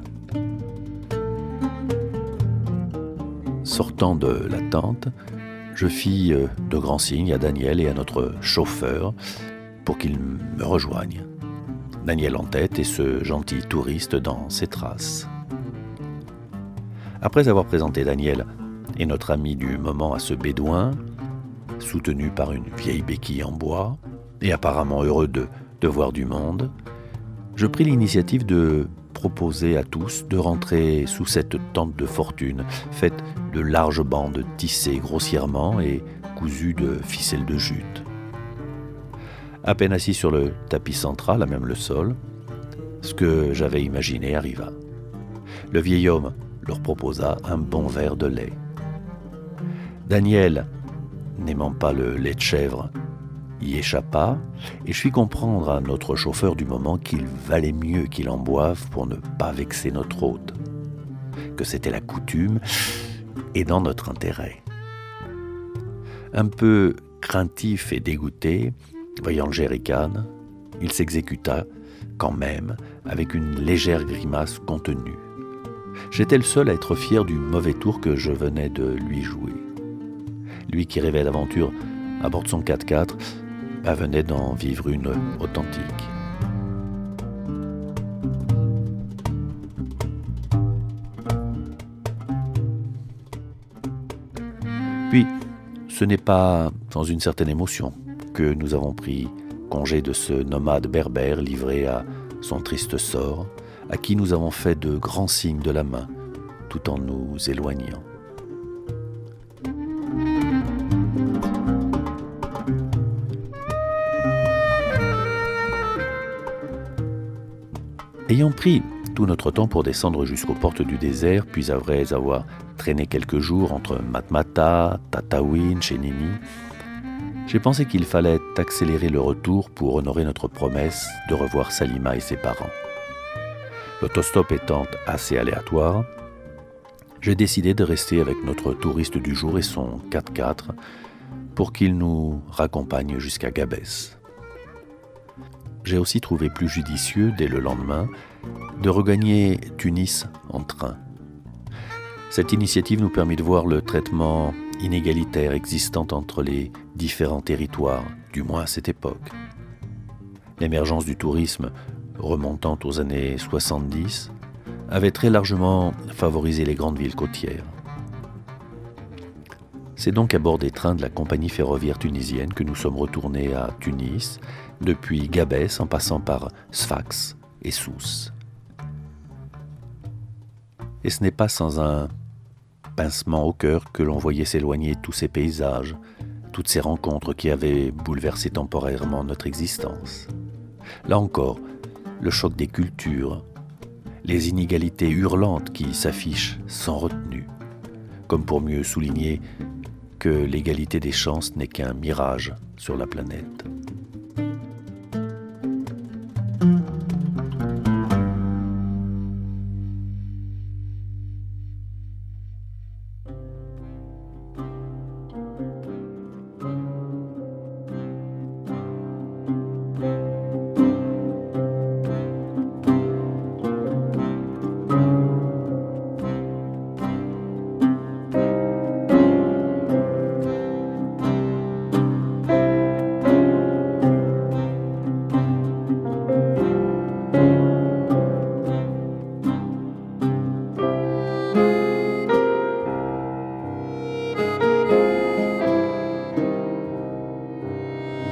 Sortant de la tente, je fis de grands signes à Daniel et à notre chauffeur pour qu'ils me rejoignent. Daniel en tête et ce gentil touriste dans ses traces. Après avoir présenté Daniel et notre ami du moment à ce bédouin, soutenu par une vieille béquille en bois et apparemment heureux de voir du monde, je pris l'initiative de proposer à tous de rentrer sous cette tente de fortune, faite de larges bandes tissées grossièrement et cousues de ficelles de jute. À peine assis sur le tapis central, à même le sol, ce que j'avais imaginé arriva. Le vieil homme leur proposa un bon verre de lait. Daniel, n'aimant pas le lait de chèvre, y échappa, et je fis comprendre à notre chauffeur du moment qu'il valait mieux qu'il en boive pour ne pas vexer notre hôte, que c'était la coutume et dans notre intérêt. Un peu craintif et dégoûté, voyant le jerrycan, il s'exécuta quand même avec une légère grimace contenue. J'étais le seul à être fier du mauvais tour que je venais de lui jouer. Lui qui rêvait d'aventure à bord de son 4x4 venait d'en vivre une authentique. Puis, ce n'est pas sans une certaine émotion que nous avons pris congé de ce nomade berbère livré à son triste sort, à qui nous avons fait de grands signes de la main, tout en nous éloignant. Ayant pris tout notre temps pour descendre jusqu'aux portes du désert, puis après avoir traîné quelques jours entre Matmata, Tataouine, Chénini, j'ai pensé qu'il fallait accélérer le retour pour honorer notre promesse de revoir Salima et ses parents. L'autostop étant assez aléatoire, j'ai décidé de rester avec notre touriste du jour et son 4x4 pour qu'il nous raccompagne jusqu'à Gabès. J'ai aussi trouvé plus judicieux, dès le lendemain, de regagner Tunis en train. Cette initiative nous permit de voir le traitement inégalitaire existant entre les différents territoires, du moins à cette époque. L'émergence du tourisme remontant aux années 70 avait très largement favorisé les grandes villes côtières. C'est donc à bord des trains de la compagnie ferroviaire tunisienne que nous sommes retournés à Tunis, depuis Gabès en passant par Sfax et Sousse. Et ce n'est pas sans un pincement au cœur que l'on voyait s'éloigner tous ces paysages, toutes ces rencontres qui avaient bouleversé temporairement notre existence. Là encore, le choc des cultures, les inégalités hurlantes qui s'affichent sans retenue, comme pour mieux souligner que l'égalité des chances n'est qu'un mirage sur la planète.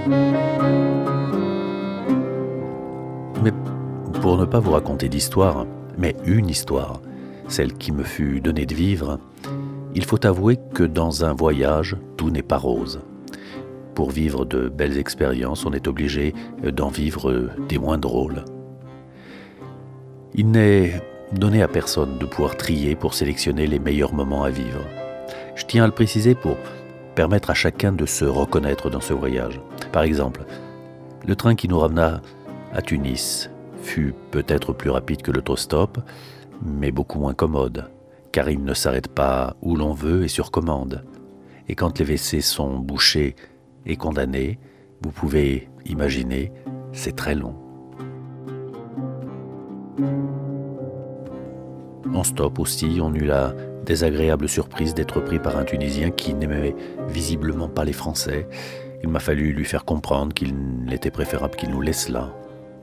Mais pour ne pas vous raconter d'histoire, mais une histoire, celle qui me fut donnée de vivre, il faut avouer que dans un voyage, tout n'est pas rose. Pour vivre de belles expériences, on est obligé d'en vivre des moins drôles. Il n'est donné à personne de pouvoir trier pour sélectionner les meilleurs moments à vivre. Je tiens à le préciser pour permettre à chacun de se reconnaître dans ce voyage. Par exemple, le train qui nous ramena à Tunis fut peut-être plus rapide que l'autostop, mais beaucoup moins commode, car il ne s'arrête pas où l'on veut et sur commande. Et quand les WC sont bouchés et condamnés, vous pouvez imaginer, c'est très long. En stop aussi, on eut la désagréable surprise d'être pris par un Tunisien qui n'aimait visiblement pas les Français. Il m'a fallu lui faire comprendre qu'il était préférable qu'il nous laisse là.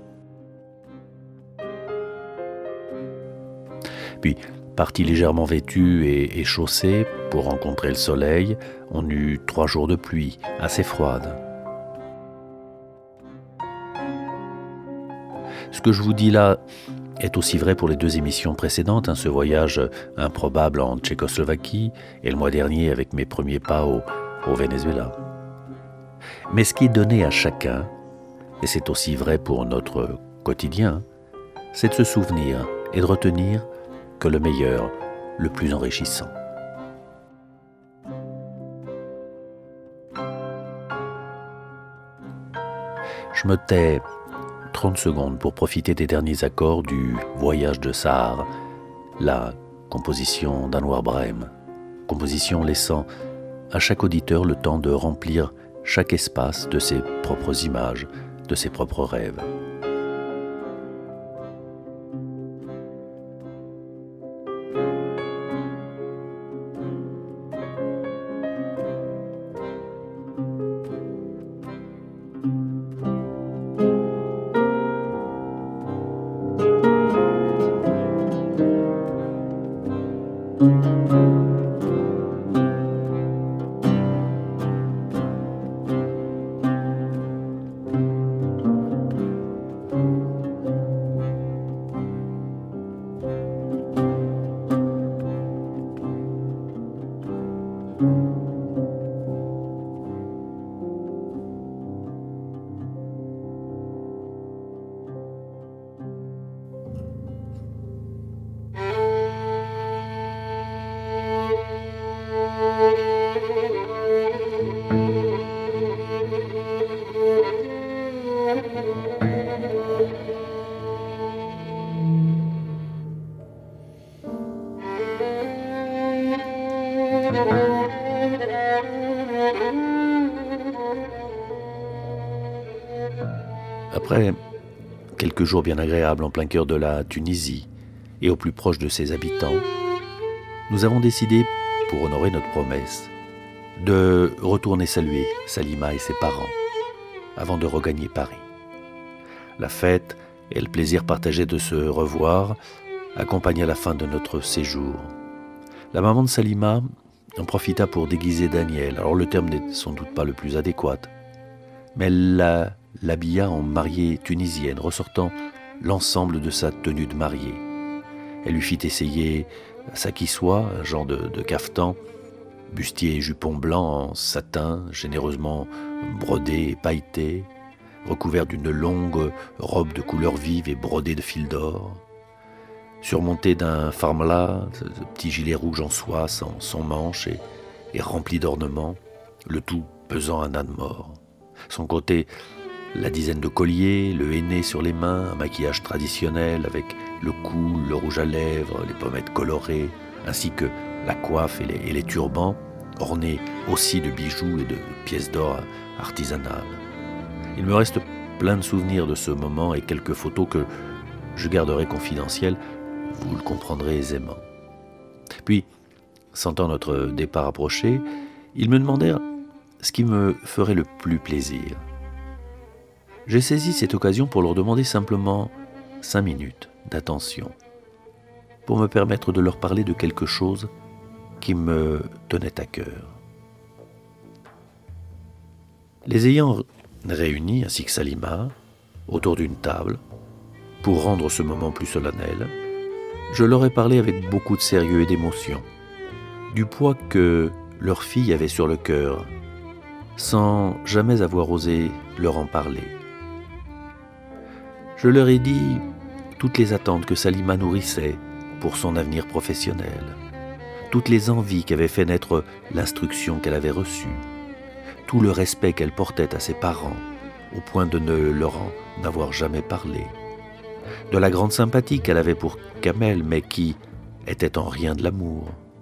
Puis, parti légèrement vêtu et chaussé pour rencontrer le soleil, on eut 3 jours de pluie, assez froide. Ce que je vous dis là est aussi vrai pour les 2 émissions précédentes, ce voyage improbable en Tchécoslovaquie et le mois dernier avec mes premiers pas au Venezuela. Mais ce qui est donné à chacun, et c'est aussi vrai pour notre quotidien, c'est de se souvenir et de retenir que le meilleur, le plus enrichissant. Je me tais 30 secondes pour profiter des derniers accords du Voyage de Sahar, la composition d'Anouar Brahim, composition laissant à chaque auditeur le temps de remplir chaque espace de ses propres images, de ses propres rêves. Après quelques jours bien agréables en plein cœur de la Tunisie et au plus proche de ses habitants, nous avons décidé, pour honorer notre promesse, de retourner saluer Salima et ses parents avant de regagner Paris. La fête et le plaisir partagé de se revoir accompagnaient la fin de notre séjour. La maman de Salima en profita pour déguiser Daniel. Alors le terme n'est sans doute pas le plus adéquat, mais elle l'habilla en mariée tunisienne, ressortant l'ensemble de sa tenue de mariée. Elle lui fit essayer sa kiswa, un genre de caftan, bustier et jupon blanc en satin, généreusement brodé et pailleté, recouvert d'une longue robe de couleur vive et brodée de fils d'or, surmonté d'un farmla, ce petit gilet rouge en soie sans manches et rempli d'ornements, le tout pesant un âne mort. Son côté, la dizaine de colliers, le henné sur les mains, un maquillage traditionnel avec le cou, le rouge à lèvres, les pommettes colorées, ainsi que la coiffe et les turbans, ornés aussi de bijoux et de pièces d'or artisanales. Il me reste plein de souvenirs de ce moment et quelques photos que je garderai confidentielles, vous le comprendrez aisément. Puis, sentant notre départ approcher, ils me demandèrent ce qui me ferait le plus plaisir. J'ai saisi cette occasion pour leur demander simplement 5 minutes d'attention, pour me permettre de leur parler de quelque chose qui me tenait à cœur. Les ayant réunis ainsi que Salima, autour d'une table, pour rendre ce moment plus solennel, je leur ai parlé avec beaucoup de sérieux et d'émotion, du poids que leur fille avait sur le cœur, sans jamais avoir osé leur en parler. Je leur ai dit toutes les attentes que Salima nourrissait pour son avenir professionnel, toutes les envies qu'avait fait naître l'instruction qu'elle avait reçue, tout le respect qu'elle portait à ses parents, au point de ne leur en avoir jamais parlé, de la grande sympathie qu'elle avait pour Kamel, mais qui était en rien de l'amour.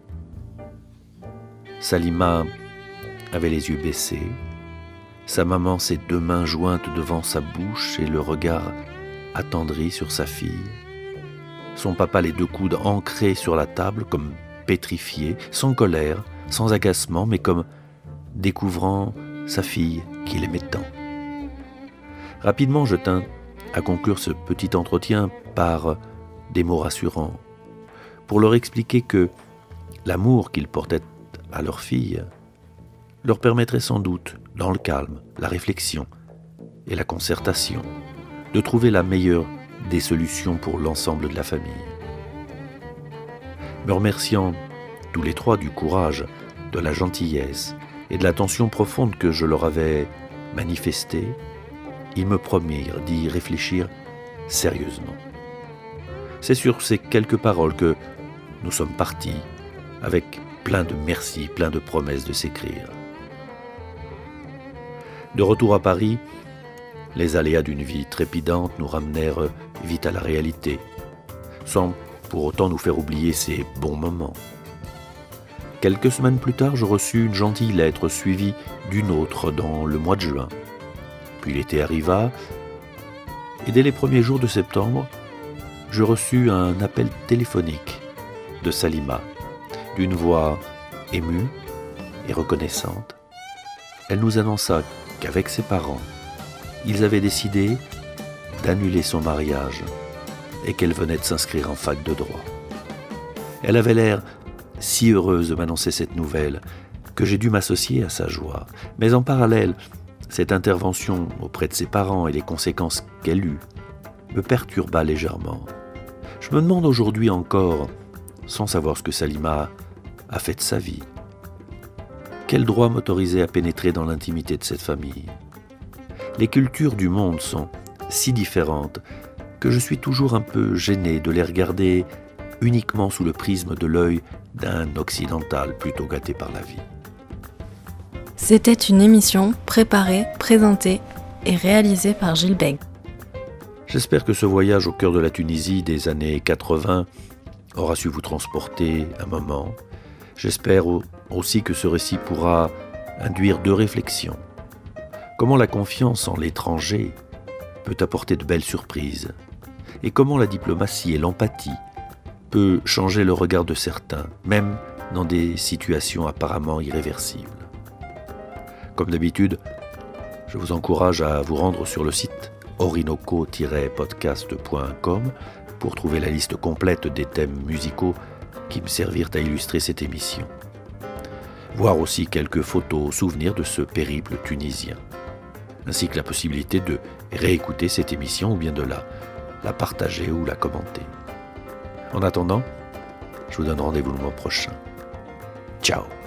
Salima avait les yeux baissés, sa maman ses 2 mains jointes devant sa bouche et le regard attendri sur sa fille. Son papa les 2 coudes ancrés sur la table comme pétrifié, sans colère, sans agacement, mais comme découvrant sa fille qu'il aimait tant. Rapidement, je tins à conclure ce petit entretien par des mots rassurants, pour leur expliquer que l'amour qu'ils portaient à leur fille leur permettrait sans doute, dans le calme, la réflexion et la concertation, de trouver la meilleure des solutions pour l'ensemble de la famille. Me remerciant tous les 3 du courage, de la gentillesse et de l'attention profonde que je leur avais manifestée, ils me promirent d'y réfléchir sérieusement. C'est sur ces quelques paroles que nous sommes partis, avec plein de merci, plein de promesses de s'écrire. De retour à Paris, les aléas d'une vie trépidante nous ramenèrent vite à la réalité, sans pour autant nous faire oublier ces bons moments. Quelques semaines plus tard, je reçus une gentille lettre suivie d'une autre dans le mois de juin. Puis l'été arriva, et dès les premiers jours de septembre, je reçus un appel téléphonique de Salima, d'une voix émue et reconnaissante. Elle nous annonça qu'avec ses parents, ils avaient décidé d'annuler son mariage et qu'elle venait de s'inscrire en fac de droit. Elle avait l'air si heureuse de m'annoncer cette nouvelle que j'ai dû m'associer à sa joie. Mais en parallèle, cette intervention auprès de ses parents et les conséquences qu'elle eut me perturba légèrement. Je me demande aujourd'hui encore, sans savoir ce que Salima a fait de sa vie, quel droit m'autorisait à pénétrer dans l'intimité de cette famille. Les cultures du monde sont si différentes que je suis toujours un peu gêné de les regarder uniquement sous le prisme de l'œil d'un occidental plutôt gâté par la vie. C'était une émission préparée, présentée et réalisée par Gilles Bègue. J'espère que ce voyage au cœur de la Tunisie des années 80 aura su vous transporter un moment. J'espère aussi que ce récit pourra induire 2 réflexions. Comment la confiance en l'étranger peut apporter de belles surprises et comment la diplomatie et l'empathie peut changer le regard de certains, même dans des situations apparemment irréversibles. Comme d'habitude, je vous encourage à vous rendre sur le site orinoco-podcast.com pour trouver la liste complète des thèmes musicaux qui me servirent à illustrer cette émission. Voir aussi quelques photos souvenirs de ce périple tunisien, ainsi que la possibilité de réécouter cette émission ou bien de la partager ou la commenter. En attendant, je vous donne rendez-vous le mois prochain. Ciao.